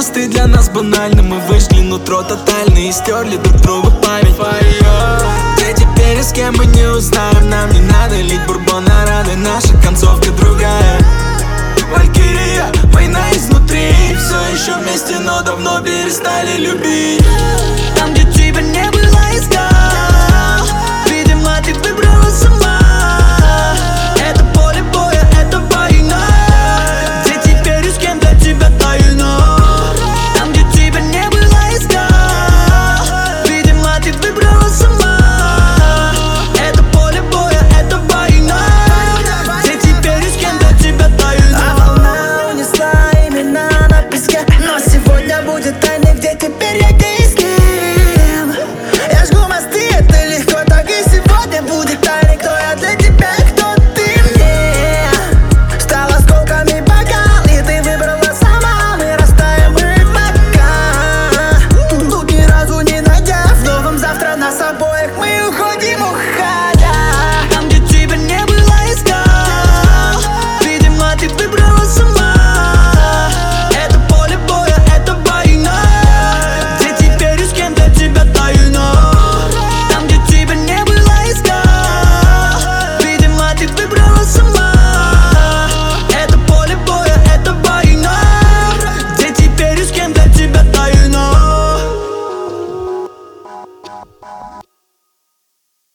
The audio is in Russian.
90-е для нас банальны. Мы выжгли нутро тотально и стерли друг другу память. Где теперь и с кем мы не узнаем. Нам не надо лить бурбон на раны, наша концовка другая. Валькирия, война изнутри. Все еще вместе, но давно перестали любить.